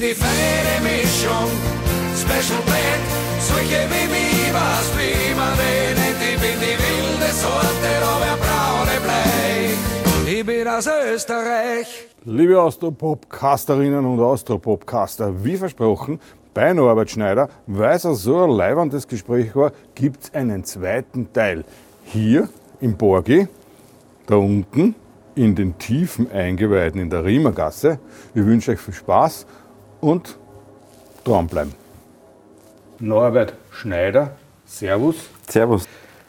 die feine Mischung, Special Blend, solche wie mich, was wie man den nennt. Ich bin die wilde Sorte, aber braune Blei. Ich bin aus Österreich. Liebe Austropopcasterinnen und Austropopcaster, wie versprochen, bei Norbert Schneider, weil es so ein leibendes Gespräch war, gibt es einen zweiten Teil. Hier im Borgi, da unten in den tiefen Eingeweiden in der Riemergasse. Ich wünsche euch viel Spaß und dranbleiben. Norbert Schneider, Servus. Servus.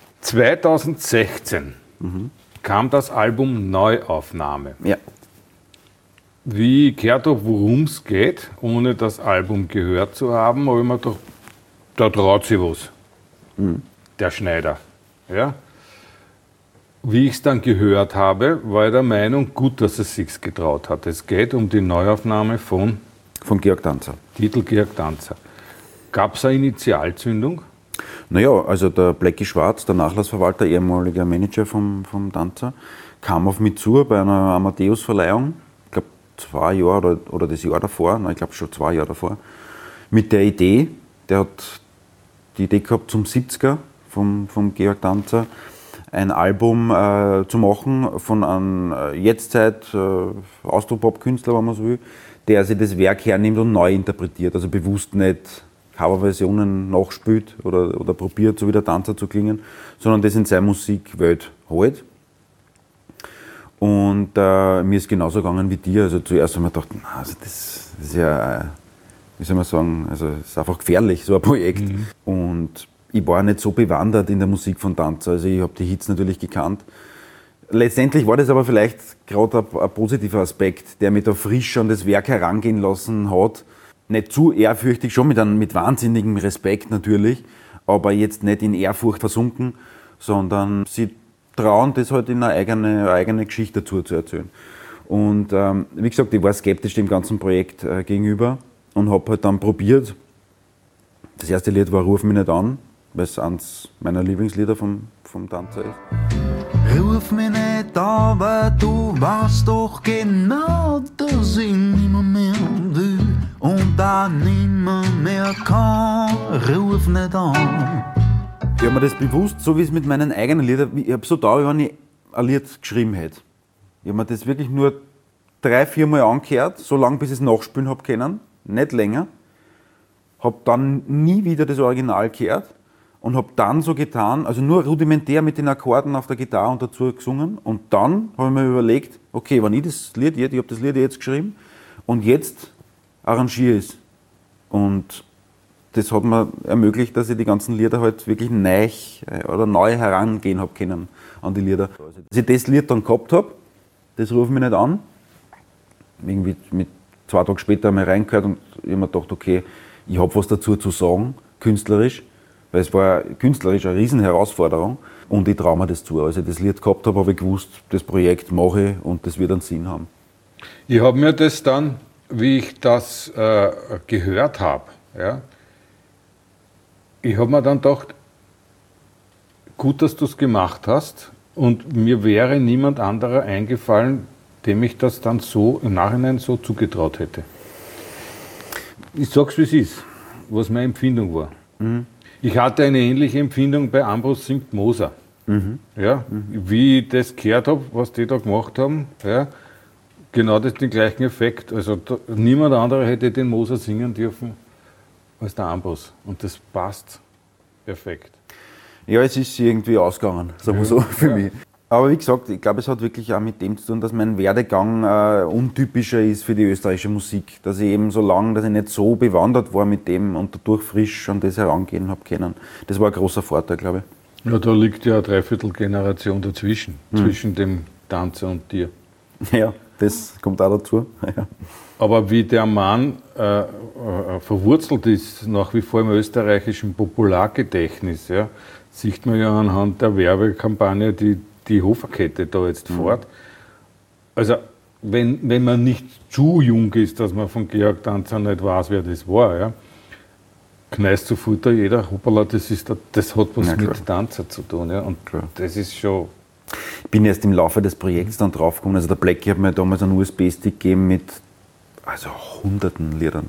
2016 kam das Album Neuaufnahme. Ja. Wie ich gehört habe, worum es geht, ohne das Album gehört zu haben, habe ich mir gedacht, da traut sich was. Der Schneider. Ja? Wie ich es dann gehört habe, war ich der Meinung, gut, dass er sich getraut hat. Es geht um die Neuaufnahme von Georg Danzer. Titel Georg Danzer. Gab es eine Initialzündung? Naja, also der Blackie Schwarz, der Nachlassverwalter, ehemaliger Manager vom Danzer, kam auf mich zu bei einer Amadeus-Verleihung, ich glaube 2 Jahre oder das Jahr davor, ich glaube schon 2 Jahre davor, mit der Idee, der hat die Idee gehabt zum 70er vom Georg Danzer, ein Album zu machen von einem Jetztzeit Austropop-Künstler, wenn man so will, der sich das Werk hernimmt und neu interpretiert, also bewusst nicht Coverversionen nachspielt oder probiert, so wie der Danzer zu klingen, sondern das in seine Musikwelt holt. Und mir ist genauso gegangen wie dir. Also zuerst haben wir gedacht, also das ist ja, wie soll man sagen, also es ist einfach gefährlich, so ein Projekt. Und ich war nicht so bewandert in der Musik von Danzer, also ich habe die Hits natürlich gekannt. Letztendlich war das aber vielleicht gerade ein positiver Aspekt, der mich da frisch an das Werk herangehen lassen hat. Nicht zu ehrfürchtig, schon mit wahnsinnigem Respekt natürlich, aber jetzt nicht in Ehrfurcht versunken, sondern sie trauen, das halt in eine eigene Geschichte dazu zu erzählen. Und wie gesagt, ich war skeptisch dem ganzen Projekt gegenüber und habe halt dann probiert. Das erste Lied war Ruf mich nicht an, weil es eines meiner Lieblingslieder vom Danzer ist. Ruf mich nicht an, weil du weißt doch genau, dass ich nimmer mehr will und auch nimmer mehr kann. Ruf nicht an. Ich habe mir das bewusst, so wie es mit meinen eigenen Liedern, ich habe so da, wenn ich ein Lied geschrieben hätte. Ich habe mir das wirklich nur 3-4 Mal angehört, so lange bis ich es nachspielen habe können, nicht länger. Habe dann nie wieder das Original gehört. Und habe dann so getan, also nur rudimentär mit den Akkorden auf der Gitarre und dazu gesungen. Und dann habe ich mir überlegt, okay, wenn ich das Lied jetzt, ich habe das Lied jetzt geschrieben und jetzt arrangiere ich es. Und das hat mir ermöglicht, dass ich die ganzen Lieder halt wirklich neu herangehen habe können an die Lieder. Dass ich das Lied dann gehabt habe, das rufe ich mich nicht an. Irgendwie mit 2 Tage später habe ich reingehört und ich habe mir gedacht, okay, ich habe was dazu zu sagen, künstlerisch. Weil es war künstlerisch eine riesen Herausforderung und ich traue mir das zu. Als ich das Lied gehabt habe, habe ich gewusst, das Projekt mache ich und das wird einen Sinn haben. Ich habe mir das dann, wie ich das gehört habe, ja, ich habe mir dann gedacht, gut, dass du es gemacht hast und mir wäre niemand anderer eingefallen, dem ich das dann so im Nachhinein so zugetraut hätte. Ich sag's, wie es ist, was meine Empfindung war. Ich hatte eine ähnliche Empfindung bei Ambros singt Moser. Ja, wie ich das gehört habe, was die da gemacht haben, ja, genau den gleichen Effekt. Also niemand anderer hätte den Moser singen dürfen als der Ambros. Und das passt perfekt. Ja, es ist irgendwie ausgegangen, sagen wir so, für mich. Aber wie gesagt, ich glaube, es hat wirklich auch mit dem zu tun, dass mein Werdegang untypischer ist für die österreichische Musik. Dass ich eben so lange, dass ich nicht so bewandert war mit dem und dadurch frisch an das herangehen habe können. Das war ein großer Vorteil, glaube ich. Ja, da liegt ja eine Dreiviertelgeneration dazwischen, zwischen dem Danzer und dir. Ja, das kommt auch dazu. Ja. Aber wie der Mann verwurzelt ist, nach wie vor im österreichischen Populargedächtnis, ja, sieht man ja anhand der Werbekampagne, die Hoferkette da jetzt fährt. Also, wenn man nicht zu jung ist, dass man von Georg Danzer nicht weiß, wer das war, ja, kneißt sofort jeder, hoppala, das hat was mit Danzer zu tun. Ja, und das ist schon. Ich bin erst im Laufe des Projekts dann draufgekommen. Also der Blackie hat mir damals einen USB-Stick gegeben mit also hunderten Liedern.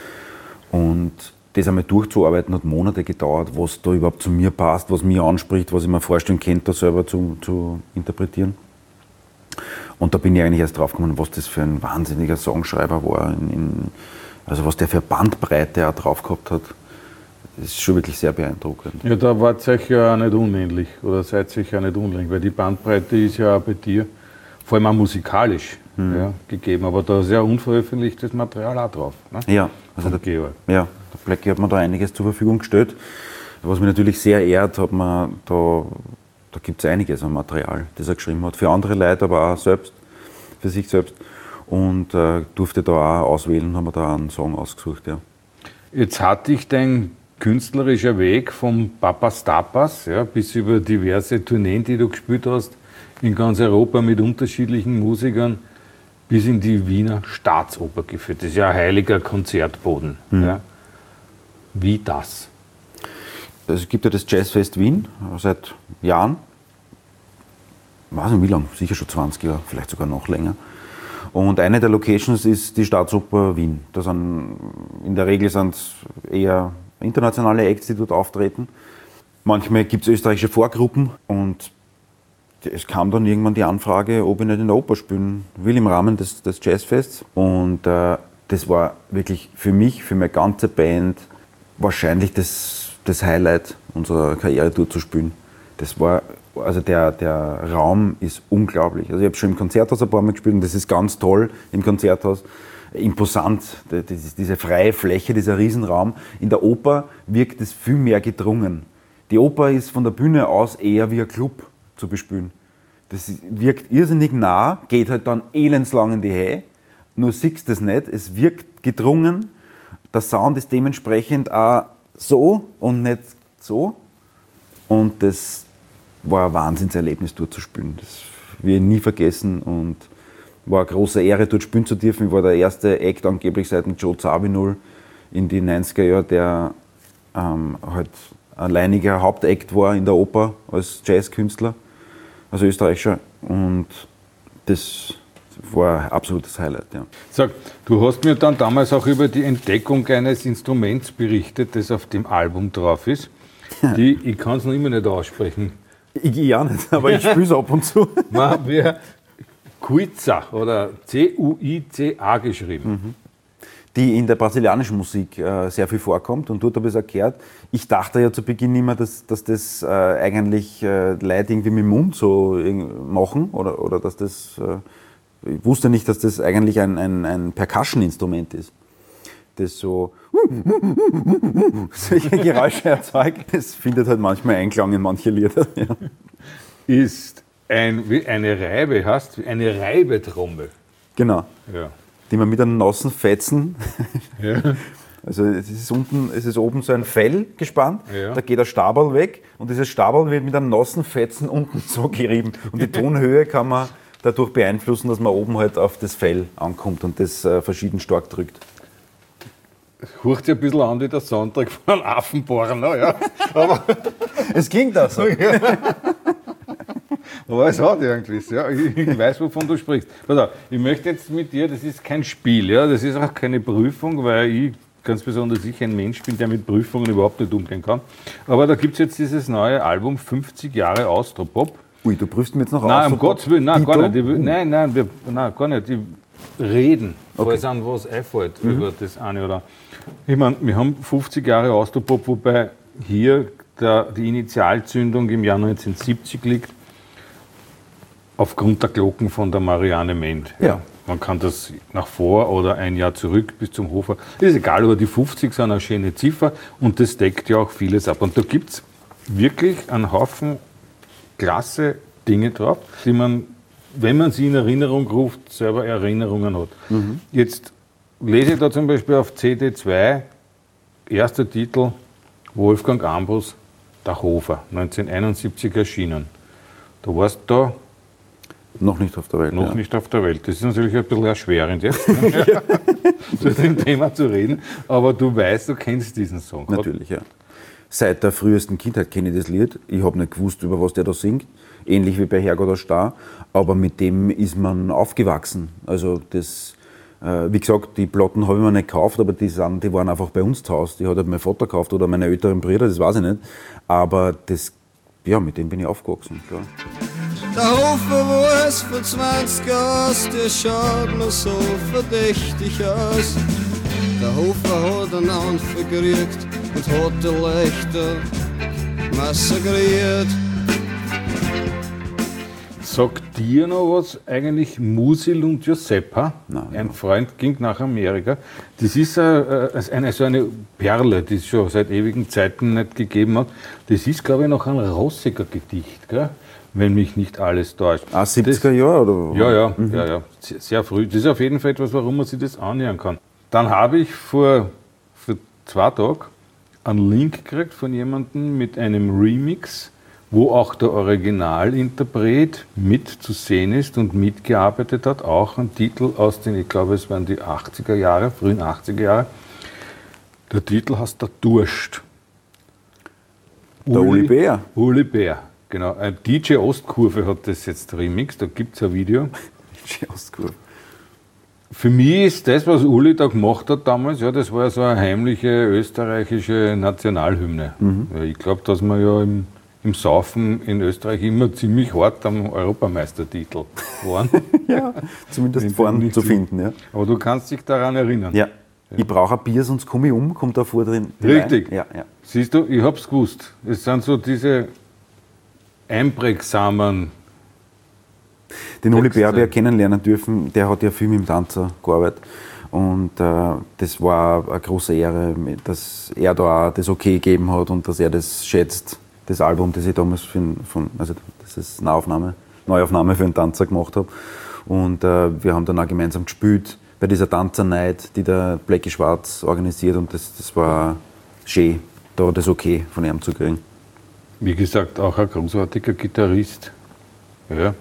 Und das einmal durchzuarbeiten hat Monate gedauert, was da überhaupt zu mir passt, was mich anspricht, was ich mir vorstellen könnte, da selber zu interpretieren. Und da bin ich eigentlich erst drauf gekommen, was das für ein wahnsinniger Songschreiber war, also was der für Bandbreite auch drauf gehabt hat. Das ist schon wirklich sehr beeindruckend. Ja, da wart ihr euch ja auch nicht unähnlich oder seid ihr euch ja nicht unähnlich, weil die Bandbreite ist ja auch bei dir, vor allem auch musikalisch, gegeben. Aber da ist ja unveröffentlichtes Material auch drauf. Ne? Ja, also der Georg. Ja, der Blackie hat mir da einiges zur Verfügung gestellt. Was mich natürlich sehr ehrt, da gibt es einiges an Material, das er geschrieben hat. Für andere Leute, aber auch selbst, für sich selbst. Und durfte da auch auswählen, haben wir da einen Song ausgesucht. Ja. Jetzt hat dich dein künstlerischer Weg vom Papas Tapas bis über diverse Tourneen, die du gespielt hast, in ganz Europa mit unterschiedlichen Musikern, bis in die Wiener Staatsoper geführt. Das ist ja ein heiliger Konzertboden. Ja. Wie das? Es gibt ja das Jazzfest Wien seit Jahren. Ich weiß nicht wie lange, sicher schon 20 Jahre, vielleicht sogar noch länger. Und eine der Locations ist die Staatsoper Wien. In der Regel sind es eher internationale Acts, die dort auftreten. Manchmal gibt es österreichische Vorgruppen und es kam dann irgendwann die Anfrage, ob ich nicht in der Oper spielen will im Rahmen des Jazzfests. Und das war wirklich für mich, für meine ganze Band, wahrscheinlich das Highlight unserer Karriere dort zu spielen. Also der Raum ist unglaublich. Also ich habe schon im Konzerthaus ein paar Mal gespielt und das ist ganz toll im Konzerthaus. Imposant, diese freie Fläche, dieser Riesenraum. In der Oper wirkt es viel mehr gedrungen. Die Oper ist von der Bühne aus eher wie ein Club zu bespielen. Das wirkt irrsinnig nah, geht halt dann elendslang in die Höhe, nur siehst du das nicht. Es wirkt gedrungen, der Sound ist dementsprechend auch so und nicht so. Und das war ein Wahnsinnserlebnis, dort zu spielen. Das will ich nie vergessen und war eine große Ehre, dort spielen zu dürfen. Ich war der erste Act angeblich seit dem Joe Zawinul in die 90er Jahre, der halt alleiniger Hauptakt war in der Oper als Jazzkünstler, als Österreicher. Und das war ein absolutes Highlight. Ja. Sag, du hast mir dann damals auch über die Entdeckung eines Instruments berichtet, das auf dem Album drauf ist. Ich kann es noch immer nicht aussprechen. Ich auch nicht, aber ich spiele es ab und zu. Man wird Cuica oder C-U-I-C-A geschrieben. Die in der brasilianischen Musik sehr viel vorkommt und dort habe ich es erklärt. Ich dachte ja zu Beginn immer, dass das eigentlich Leute irgendwie mit dem Mund so machen oder dass das, ich wusste nicht, dass das eigentlich ein Percussion-Instrument ist, das so solche Geräusche erzeugt. Das findet halt manchmal Einklang in manche Lieder. Ja. Ist eine Reibetrommel. Genau. Ja. Die man mit einem nassen Fetzen, Ja. also es ist oben so ein Fell gespannt, Ja. da geht der Stabal weg und dieses Stabal wird mit einem nassen Fetzen unten so gerieben. Und die Tonhöhe kann man dadurch beeinflussen, dass man oben halt auf das Fell ankommt und das verschieden stark drückt. Hört sich ein bisschen an wie der Soundtrack von einem Affenborner, ja. Aber Es klingt auch so. es hat irgendwas, ja. Ich weiß, wovon du sprichst. Pass auf, ich möchte jetzt mit dir, das ist kein Spiel, ja, das ist auch keine Prüfung, weil ich ganz besonders ein Mensch bin, der mit Prüfungen überhaupt nicht umgehen kann. Aber da gibt es jetzt dieses neue Album, 50 Jahre Austropop. Ui, du prüfst mir jetzt noch aus. Nein, um Gottes Willen, nein, gar Dito? nicht. Nein, gar nicht. Die reden, falls an was einfällt über das eine oder andere. Ich meine, wir haben 50 Jahre Austropop, wobei hier die Initialzündung im Jahr 1970 liegt, aufgrund der Glocken von der Marianne Ment. Ja. Man kann das nach vor oder ein Jahr zurück bis zum Hofer. Ist egal, aber die 50 sind eine schöne Ziffer und das deckt ja auch vieles ab. Und da gibt es wirklich einen Haufen klasse Dinge drauf, die man, wenn man sie in Erinnerung ruft, selber Erinnerungen hat. Jetzt lese ich da zum Beispiel auf CD 2, erster Titel, Wolfgang Ambros, Der Hofer, 1971 erschienen. Da warst du da Noch nicht auf der Welt. noch nicht auf der Welt. Das ist natürlich ein bisschen erschwerend jetzt, zu dem Thema zu reden, aber du weißt, du kennst diesen Song. Natürlich, ja. Seit der frühesten Kindheit kenne ich das Lied. Ich habe nicht gewusst, über was der da singt. Ähnlich wie bei Herrgott aus Star. Aber mit dem ist man aufgewachsen. Also das Wie gesagt, die Platten habe ich mir nicht gekauft, aber die waren einfach bei uns zu Hause. Die hat halt mein Vater gekauft oder meine älteren Brüder, das weiß ich nicht. Aber mit dem bin ich aufgewachsen, klar. Der Hofbewusst von 20 Jahren, der schaut noch so verdächtig aus. Der Hofer hat einen Anfang gekriegt und hat die Leichter massakriert. Sagt dir noch was eigentlich Musil und Giuseppa? Nein, Ein Freund ging nach Amerika. Das ist so eine Perle, die es schon seit ewigen Zeiten nicht gegeben hat. Das ist, glaube ich, noch ein Rossiger Gedicht, gell? Wenn mich nicht alles täuscht. 70er Jahre oder? Ja. Sehr früh. Das ist auf jeden Fall etwas, warum man sich das annähern kann. Dann habe ich vor 2 Tagen einen Link gekriegt von jemandem mit einem Remix, wo auch der Originalinterpret mit zu sehen ist und mitgearbeitet hat. Auch ein Titel aus den, ich glaube, es waren die 80er Jahre, frühen 80er Jahre. Der Titel heißt Der Durst. Der Uli Bär. Uli Bär, genau. Ein DJ Ostkurve hat das jetzt remixed, da gibt es ein Video. DJ Ostkurve. Für mich ist das, was Uli da gemacht hat damals, ja, das war ja so eine heimliche österreichische Nationalhymne. Ja, ich glaube, dass wir ja im Saufen in Österreich immer ziemlich hart am Europameistertitel waren. Ja, zumindest vorne zu finden. Ja. Aber du kannst dich daran erinnern. Ja. Ich brauche ein Bier, sonst komme ich um, kommt da vor drin. Richtig. Ja. Siehst du, ich hab's gewusst. Es sind so diese einprägsamen. Den Uli Bär habe ich ja kennenlernen dürfen, der hat ja viel mit dem Tanzer gearbeitet. Und das war eine große Ehre, dass er da auch das Okay gegeben hat und dass er das schätzt, das Album, das ich damals das ist Neuaufnahme für einen Tanzer gemacht habe. Und wir haben dann auch gemeinsam gespielt bei dieser Tanzernight, die der Blackie Schwarz organisiert, und das war schön, da das Okay von ihm zu kriegen. Wie gesagt, auch ein großartiger Gitarrist. Ja.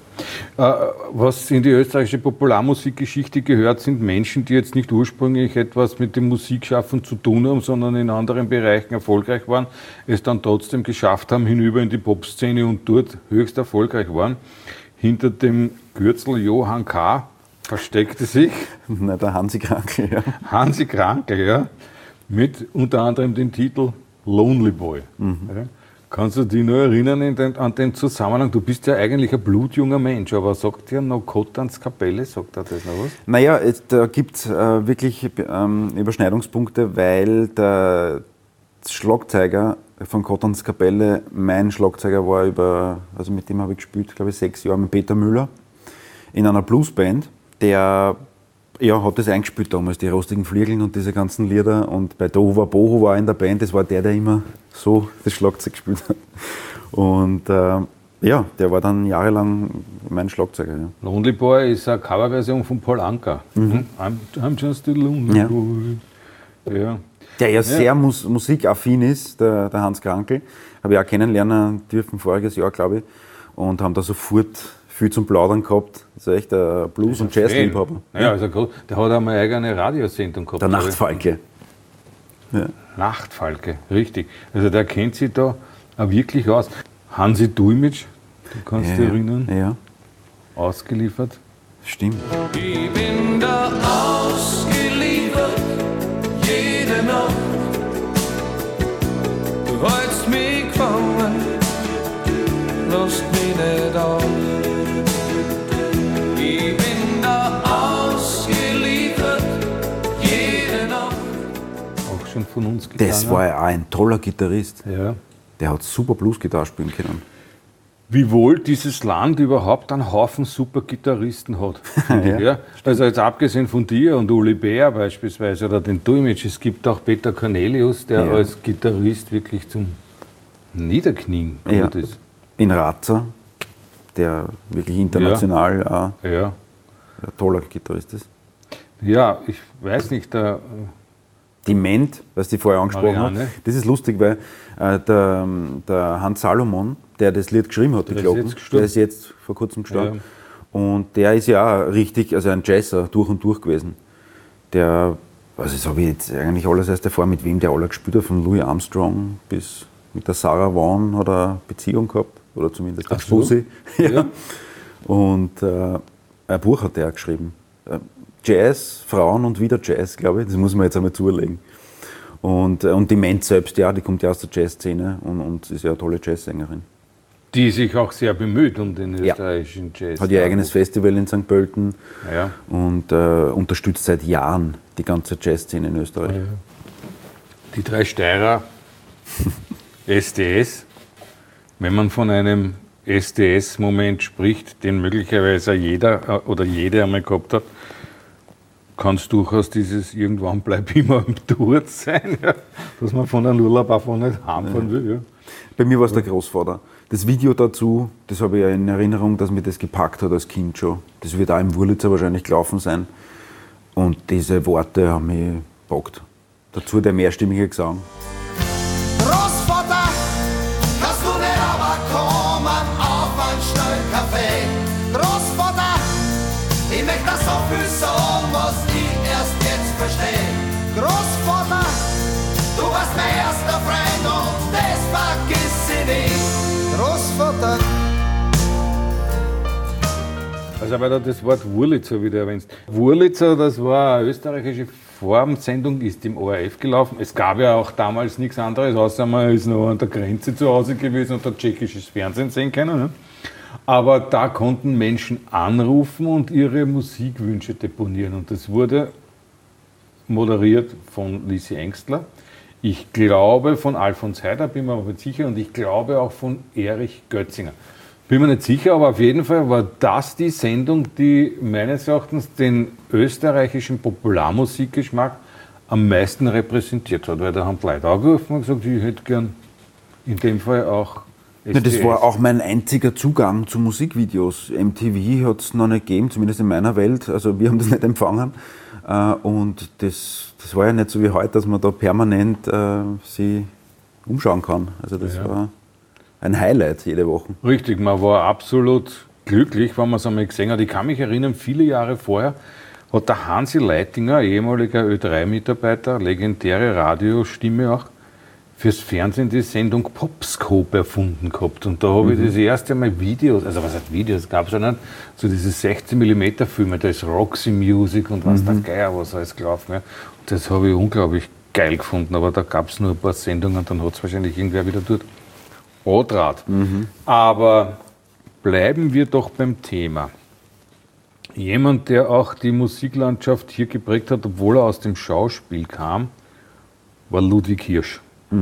Was in die österreichische Popularmusikgeschichte gehört, sind Menschen, die jetzt nicht ursprünglich etwas mit dem Musikschaffen zu tun haben, sondern in anderen Bereichen erfolgreich waren, es dann trotzdem geschafft haben, hinüber in die Popszene und dort höchst erfolgreich waren. Hinter dem Kürzel Johann K. versteckte sich der Hansi Krankel, ja. Hansi Krankel, ja, mit unter anderem dem Titel Lonely Boy. Ja. Kannst du dich noch erinnern an den Zusammenhang? Du bist ja eigentlich ein blutjunger Mensch, aber sagt dir noch Kottans Kapelle, sagt er das noch was? Naja, da gibt es wirklich Überschneidungspunkte, weil der Schlagzeuger von Kottans Kapelle mein Schlagzeuger war also mit dem habe ich gespielt, glaube ich, 6 Jahre mit Peter Müller in einer Bluesband, der hat das eingespielt damals, die Rostigen Fliegeln und diese ganzen Lieder. Und bei Dova Boho war in der Band, das war der immer so das Schlagzeug gespielt hat. Und der war dann jahrelang mein Schlagzeuger. Ja. Lonely Boy ist eine Coverversion von Paul Anka. I'm just a lonely boy. Ja. Der ja sehr musikaffin ist, der Hans Krankel. Habe ich auch kennenlernen dürfen, voriges Jahr, glaube ich. Und haben da sofort viel zum Plaudern gehabt. Das ist echt ein Blues- und Jazz-Liebhaber. Ja, also der hat einmal eine eigene Radiosendung gehabt. Der Nachtfalke. Ja. Nachtfalke, richtig. Also der kennt sich da auch wirklich aus. Hansi Dulmitsch, du kannst dich erinnern, ja. Ausgeliefert. Stimmt. Ich bin da ausgeliefert, jede Nacht. Du hältst mich gefangen, lasst mich nicht auf. Ich bin da ausgeliefert, jede Nacht. Auch schon von uns getan. Das war ja auch ein toller Gitarrist. Ja. Der hat super Blues-Gitarre spielen können. Wiewohl dieses Land überhaupt einen Haufen super Gitarristen hat. Ja. Also jetzt abgesehen von dir und Uli Bär beispielsweise oder den Dulmitsch, es gibt auch Peter Cornelius, der als Gitarrist wirklich zum Niederknien gut ist. In Raza, der wirklich international ein toller Gitarrist ist. Ja, ich weiß nicht, Die Ment, was die vorher angesprochen hat, das ist lustig, weil der Hans Salomon, der das Lied geschrieben hat, die Glocken, der ist jetzt vor kurzem gestorben. Ja. Und der ist ja auch richtig, also ein Jazzer durch und durch gewesen. Also das habe ich jetzt eigentlich alles erst erfahren, mit wem der alle gespielt hat, von Louis Armstrong bis mit der Sarah Vaughan hat er eine Beziehung gehabt, oder zumindest eine Spusi. Ja. Und ein Buch hat er geschrieben. Jazz, Frauen und wieder Jazz, glaube ich. Das muss man jetzt einmal zulegen. Und die Menz selbst, ja, die kommt ja aus der Jazzszene und ist ja eine tolle Jazzsängerin. Die sich auch sehr bemüht um den österreichischen Jazz. Hat ihr eigenes Festival in St. Pölten und unterstützt seit Jahren die ganze Jazzszene in Österreich. Ja. Die 3 Steirer SDS, wenn man von einem SDS-Moment spricht, den möglicherweise jeder oder jede einmal gehabt hat, kann es durchaus dieses irgendwann bleib immer am Tour sein, ja, dass man von einem Urlaub einfach nicht heimfahren will. Ja. Bei mir war es der Großvater. Das Video dazu, das habe ich ja in Erinnerung, dass mich das gepackt hat als Kind schon. Das wird auch im Wurlitzer wahrscheinlich gelaufen sein. Und diese Worte haben mich gepackt. Dazu der mehrstimmige Gesang. Großvater, kannst du nicht aber kommen auf einen schnellen Kaffee? Großvater, ich möchte das so viel sagen, was ich erst jetzt verstehe. Großvater, du warst mein erster Freund und das vergiss ich nicht. Großvater. Also weil du das Wort Wurlitzer wieder erwähnst. Wurlitzer, das war eine österreichische Formsendung, ist im ORF gelaufen. Es gab ja auch damals nichts anderes, außer man ist noch an der Grenze zu Hause gewesen und hat tschechisches Fernsehen sehen können. Ne? Aber da konnten Menschen anrufen und ihre Musikwünsche deponieren. Und das wurde moderiert von Lissi Engstler. Ich glaube von Alfons Heider, bin mir aber nicht sicher, und ich glaube auch von Erich Götzinger. Bin mir nicht sicher, aber auf jeden Fall war das die Sendung, die meines Erachtens den österreichischen Popularmusikgeschmack am meisten repräsentiert hat. Weil da haben die Leute angerufen und gesagt, ich hätte gern in dem Fall auch SDS. Ja, das war auch mein einziger Zugang zu Musikvideos. MTV hat es noch nicht gegeben, zumindest in meiner Welt. Also wir haben das nicht empfangen. Und das war ja nicht so wie heute, dass man da permanent sich umschauen kann. Also das war ein Highlight jede Woche. Richtig, man war absolut glücklich, wenn man es einmal gesehen hat. Ich kann mich erinnern, viele Jahre vorher hat der Hansi Leitinger, ehemaliger Ö3-Mitarbeiter, legendäre Radiostimme auch, fürs Fernsehen die Sendung Popscope erfunden gehabt. Und da habe ich das erste Mal Videos, also was heißt Videos, gab es ja nicht, so diese 16mm Filme, da ist Roxy Music und was der Geier, was alles gelaufen. Ja. Und das habe ich unglaublich geil gefunden, aber da gab es nur ein paar Sendungen und dann hat es wahrscheinlich irgendwer wieder dort Rotrat. Aber bleiben wir doch beim Thema. Jemand, der auch die Musiklandschaft hier geprägt hat, obwohl er aus dem Schauspiel kam, war Ludwig Hirsch.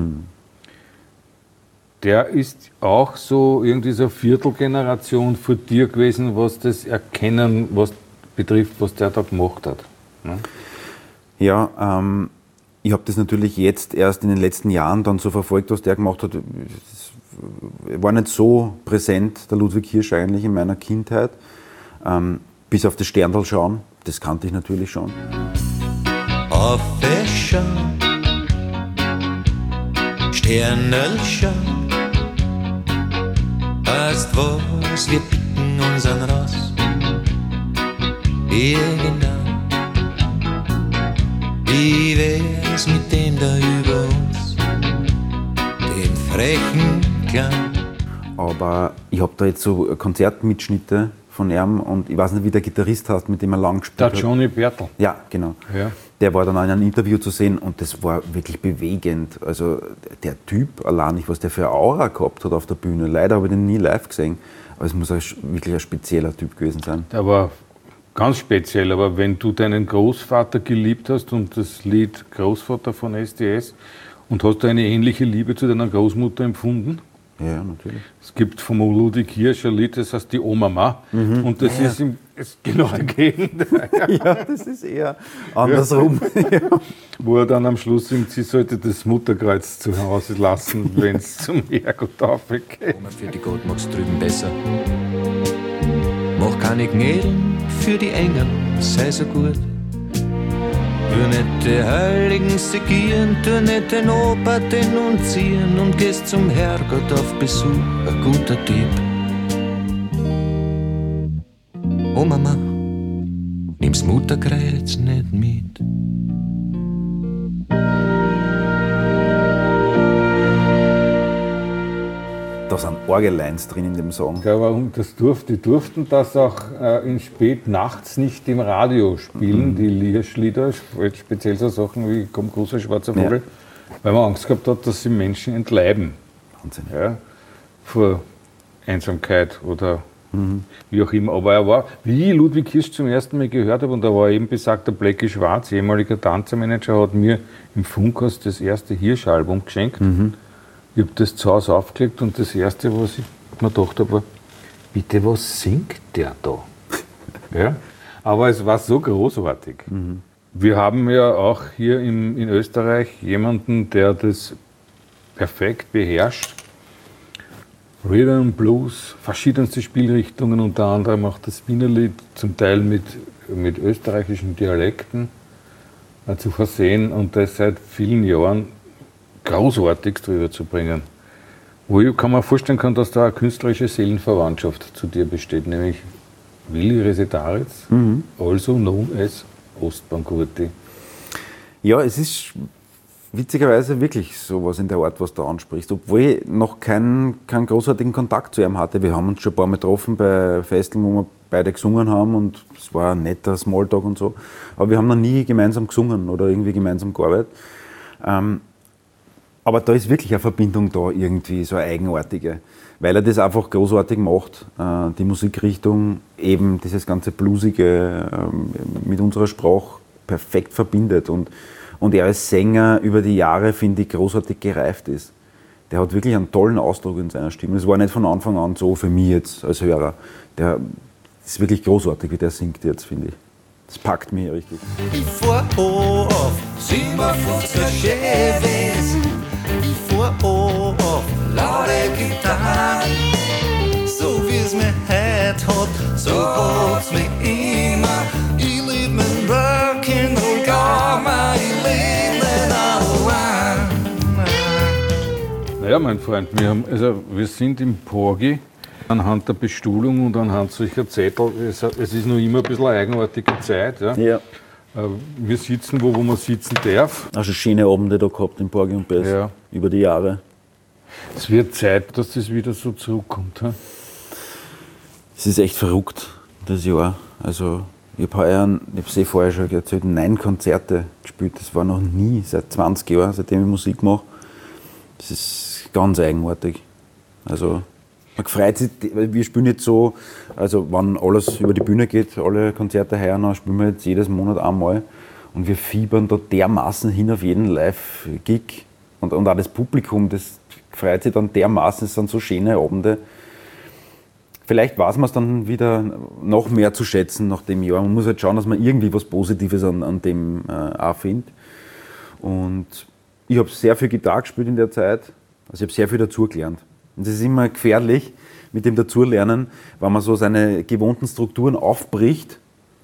Der ist auch so irgendwie so Viertelgeneration vor dir gewesen, was das Erkennen betrifft, was der da gemacht hat. Ne? Ja, ich habe das natürlich jetzt erst in den letzten Jahren dann so verfolgt, was der gemacht hat. Das war nicht so präsent, der Ludwig Hirsch eigentlich in meiner Kindheit. Bis auf das Sterndl schauen, das kannte ich natürlich schon. Auf Wäsche, Sternl schauen, weißt was, wir picken unseren raus. Irgendwann, wie wär's mit dem da über uns, dem frechen Klein. Aber ich habe da jetzt so Konzertmitschnitte von ihm und ich weiß nicht, wie der Gitarrist heißt, mit dem er lang gespielt hat. Der Johnny Bertl. Ja, genau. Ja. Der war dann auch in einem Interview zu sehen und das war wirklich bewegend. Also der Typ allein nicht, was der für eine Aura gehabt hat auf der Bühne. Leider habe ich den nie live gesehen, aber es muss wirklich ein spezieller Typ gewesen sein. Der war ganz speziell, aber wenn du deinen Großvater geliebt hast und das Lied Großvater von SDS und hast du eine ähnliche Liebe zu deiner Großmutter empfunden? Ja, natürlich. Es gibt vom Ludwig Hirsch ein Lied, das heißt die Oma. Und das ist genau der Gegenteil. Ja, das ist eher andersrum. Ja. Wo er dann am Schluss singt, sie sollte das Mutterkreuz zu Hause lassen, wenn es zum Herrgott aufgeht. Für die Gott mag's drüben besser. Mach keine Gnädeln für die Engel, sei so gut. Tu nicht die Heiligen segieren, tu nicht den Opa denunzieren und gehst zum Herrgott auf Besuch, ein guter Tipp. Oh Mama, nimm's Mutterkreuz nicht mit. Da da sind Orgelines drin in dem Song. Ja, aber die durften das auch in spät nachts nicht im Radio spielen, die Lierschlieder, speziell so Sachen wie Komm großer schwarzer Vogel, weil man Angst gehabt hat, dass sie Menschen entleiben. Wahnsinn. Ja, vor Einsamkeit oder wie auch immer. Aber er war, wie ich Ludwig Hirsch zum ersten Mal gehört habe, und da war eben besagter Blackie Schwarz, ehemaliger Tanzermanager, hat mir im Funkhaus das erste Hirsch-Album geschenkt. Ich habe das zu Hause aufgelegt und das erste, was ich mir gedacht habe, war, bitte, was singt der da? Ja? Aber es war so großartig. Wir haben ja auch hier in Österreich jemanden, der das perfekt beherrscht. Rhythm, Blues, verschiedenste Spielrichtungen, unter anderem auch das Wienerlied, zum Teil mit österreichischen Dialekten zu versehen und das seit vielen Jahren großartig drüber zu bringen. Wo ich kann mir vorstellen kann, dass da eine künstlerische Seelenverwandtschaft zu dir besteht, nämlich Willi Resetaritz, also known as Ostbankurti. Ja, es ist witzigerweise wirklich sowas in der Art, was du ansprichst, obwohl ich noch keinen großartigen Kontakt zu ihm hatte. Wir haben uns schon ein paar Mal getroffen bei Festeln, wo wir beide gesungen haben und es war ein netter Smalltalk und so. Aber wir haben noch nie gemeinsam gesungen oder irgendwie gemeinsam gearbeitet. Aber da ist wirklich eine Verbindung da irgendwie, so eine eigenartige, weil er das einfach großartig macht. Die Musikrichtung, eben dieses ganze Bluesige mit unserer Sprache perfekt verbindet und er als Sänger über die Jahre, finde ich, großartig gereift ist. Der hat wirklich einen tollen Ausdruck in seiner Stimme. Es war nicht von Anfang an so für mich jetzt als Hörer. Der ist wirklich großartig, wie der singt jetzt, finde ich. Das packt mich richtig. Ich fuhr auf 57 Chevys, ich fuhr auf laute Gitarren. So wie es mir heute hat, so hat's mich immer. Ich lieb mein Rock'n'Roll, glaub mir, ich lieb nicht allein. Naja, mein Freund, wir sind im Porgy anhand der Bestuhlung und anhand solcher Zettel. Es ist noch immer ein bisschen eine eigenartige Zeit. Ja. Ja. Wir sitzen, wo man sitzen darf. Also schöne Abende da gehabt in Porgy und Bess, Ja. über die Jahre. Es wird Zeit, dass das wieder so zurückkommt. Ja? Es ist echt verrückt, das Jahr. Also ich habe es vorher schon erzählt, 9 Konzerte gespielt. Das war noch nie, seit 20 Jahren, seitdem ich Musik mache. Das ist ganz eigenartig. Also man freut sich, weil wir spielen jetzt so, also wenn alles über die Bühne geht, alle Konzerte heuer noch, spielen wir jetzt jedes Monat einmal. Und wir fiebern da dermaßen hin auf jeden Live-Gig. Und auch das Publikum, das freut sich dann dermaßen, es sind so schöne Abende. Vielleicht weiß man es dann wieder noch mehr zu schätzen nach dem Jahr. Man muss halt schauen, dass man irgendwie was Positives an dem auch findet. Und ich habe sehr viel Gitarre gespielt in der Zeit. Also ich habe sehr viel dazugelernt. Und das ist immer gefährlich mit dem Dazulernen, wenn man so seine gewohnten Strukturen aufbricht,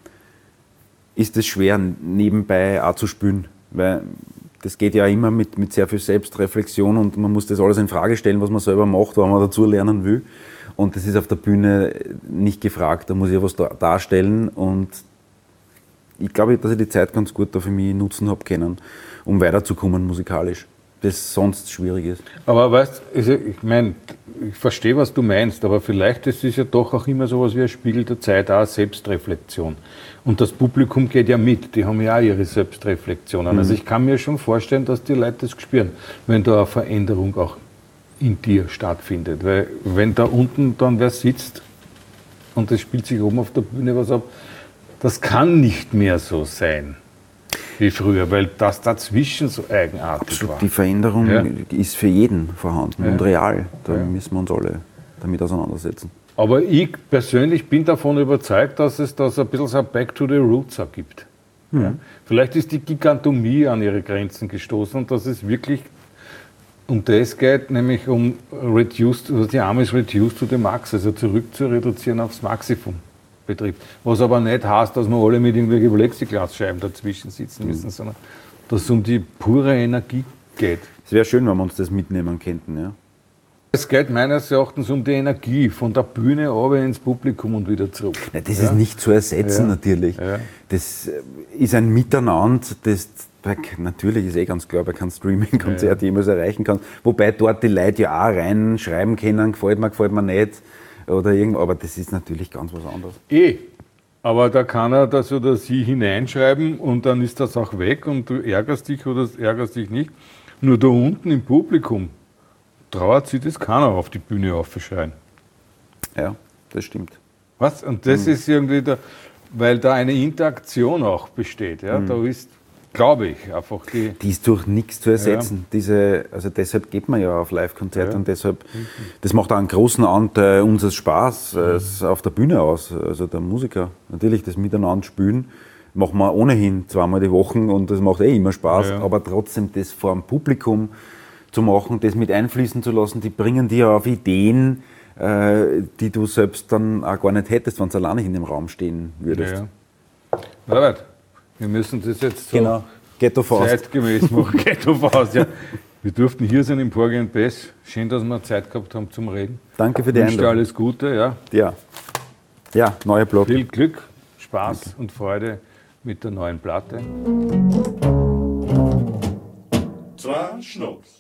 ist es schwer, nebenbei auch zu spielen. Weil das geht ja immer mit sehr viel Selbstreflexion und man muss das alles in Frage stellen, was man selber macht, wenn man dazulernen will. Und das ist auf der Bühne nicht gefragt, da muss ich was darstellen und ich glaube, dass ich die Zeit ganz gut da für mich nutzen habe können, um weiterzukommen musikalisch, das sonst schwierig ist. Aber weißt du, ich meine, ich verstehe, was du meinst, aber vielleicht ist es ja doch auch immer so was wie ein Spiegel der Zeit, auch eine Selbstreflexion. Und das Publikum geht ja mit, die haben ja auch ihre Selbstreflexionen. Also ich kann mir schon vorstellen, dass die Leute das spüren, wenn da eine Veränderung auch in dir stattfindet. Weil wenn da unten dann wer sitzt und das spielt sich oben auf der Bühne was ab, das kann nicht mehr so sein wie früher, weil das dazwischen so eigenartig war. Die Veränderung ist für jeden vorhanden und real. Da müssen wir uns alle damit auseinandersetzen. Aber ich persönlich bin davon überzeugt, dass es da so ein bisschen so ein Back to the Roots auch gibt. Ja. Vielleicht ist die Gigantomie an ihre Grenzen gestoßen und dass es wirklich um das geht, nämlich um die Amis reduced to the max, also zurück zu reduzieren aufs Maximum betrifft. Was aber nicht heißt, dass wir alle mit irgendwelchen Plexiglasscheiben dazwischen sitzen müssen, sondern dass es um die pure Energie geht. Es wäre schön, wenn wir uns das mitnehmen könnten. Ja? Es geht meines Erachtens um die Energie von der Bühne runter ins Publikum und wieder zurück. Ja, das ist nicht zu ersetzen, natürlich. Ja. Das ist ein Miteinander, das natürlich ist ganz klar, bei keinem Streaming-Konzert jemals erreichen kann. Wobei dort die Leute ja auch reinschreiben können, gefällt mir nicht. Oder aber das ist natürlich ganz was anderes. Aber da kann er das oder sie hineinschreiben und dann ist das auch weg und du ärgerst dich oder ärgerst dich nicht. Nur da unten im Publikum traut sich das keiner auf die Bühne aufschreien. Ja, das stimmt. Was? Und das ist irgendwie, weil da eine Interaktion auch besteht. Ja? Da ist, glaube ich, einfach die ist durch nichts zu ersetzen. Also deshalb geht man ja auf Live-Konzerte und deshalb, das macht auch einen großen Anteil unseres Spaß auf der Bühne aus. Also der Musiker, natürlich das Miteinander spielen, machen wir ohnehin zweimal die Woche und das macht immer Spaß, aber trotzdem das vor dem Publikum zu machen, das mit einfließen zu lassen, die bringen dir auf Ideen, die du selbst dann auch gar nicht hättest, wenn du alleine in dem Raum stehen würdest. Robert, wir müssen das jetzt so Ghetto-Faust. zeitgemäß machen. Ghetto-Faust, ja. Wir durften hier sein im Porgy & Bess. Schön, dass wir Zeit gehabt haben zum Reden. Danke für die Wünsche dir Einladung. alles Gute. Ja, neuer Blog. Viel Glück, Spaß und Freude mit der neuen Platte. Zwei Schnaps.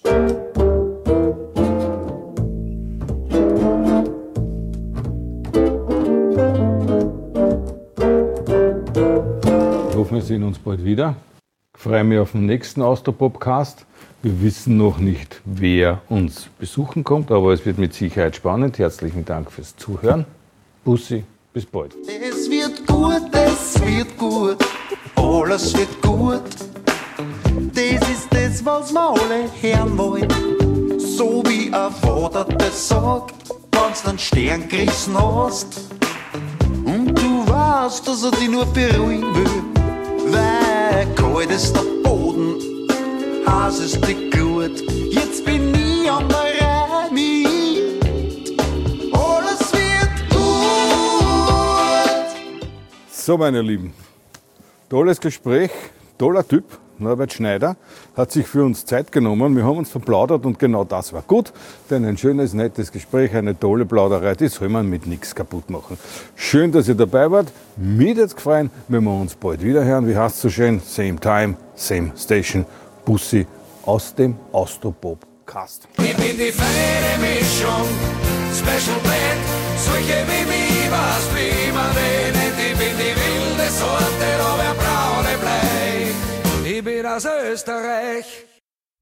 Ich hoffe, wir sehen uns bald wieder. Ich freue mich auf den nächsten Austro-Podcast. Wir wissen noch nicht, wer uns besuchen kommt, aber es wird mit Sicherheit spannend. Herzlichen Dank fürs Zuhören. Bussi, bis bald. Es wird gut, alles wird gut. Das ist das, was wir alle hören wollen. So wie ein Vater das sagt, wenn's einen Stern gerissen hast. Und du weißt, dass er dich nur beruhigen will. Weil kalt ist der Boden, heiß ist die Glut. Jetzt bin ich an der Reihe mit. Alles wird gut. So, meine Lieben, tolles Gespräch, toller Typ, Norbert Schneider, hat sich für uns Zeit genommen. Wir haben uns verplaudert und genau das war gut, denn ein schönes, nettes Gespräch, eine tolle Plauderei, die soll man mit nichts kaputt machen. Schön, dass ihr dabei wart. Mir hat's gefallen, wenn wir uns bald wieder hören. Wie heißt es so schön? Same time, same station. Bussi aus dem Austropop-Cast. Ich bin die feine Mischung, Special Blend, solche wie mich, was wie man den nennt. Ich bin die wilde Sorte, aber braune Blei. Ich bin aus Österreich.